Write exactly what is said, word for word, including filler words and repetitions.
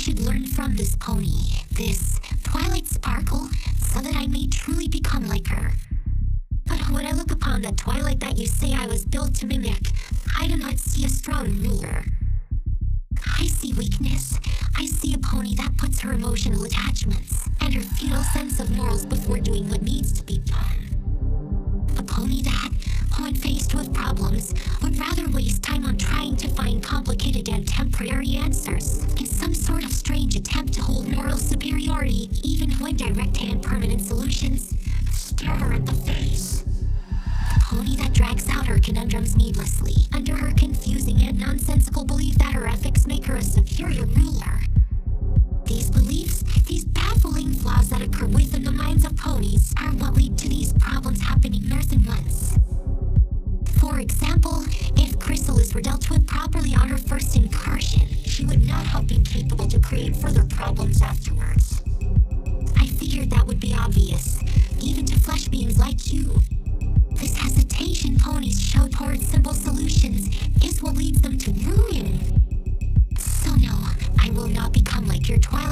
should learn from this pony, this Twilight Sparkle, so that I may truly become like her. But when I look upon the Twilight that you say I was built to mimic, I do not see a strong ruler. I see weakness. I see a pony that puts her emotional attachments and her feudal sense of morals before doing what needs to be done. A pony that, when faced with problems, would rather waste time on trying to find complicated and temporary answers in some sort of strange attempt to hold moral superiority, even when direct and permanent solutions stare her in the face. A pony that drags out her conundrums needlessly under her confusing and nonsensical belief that her ethics make her a superior ruler. These beliefs, these baffling flaws that occur within the minds of ponies, are what lead to these problems happening more than once. For example, if Chrysalis were dealt with properly on her first incursion, she would not have been capable to create further problems afterwards. I figured that would be obvious, even to flesh beings like you. This hesitation ponies show towards simple solutions is what leads them to ruin. So no, I will not become like your Twilight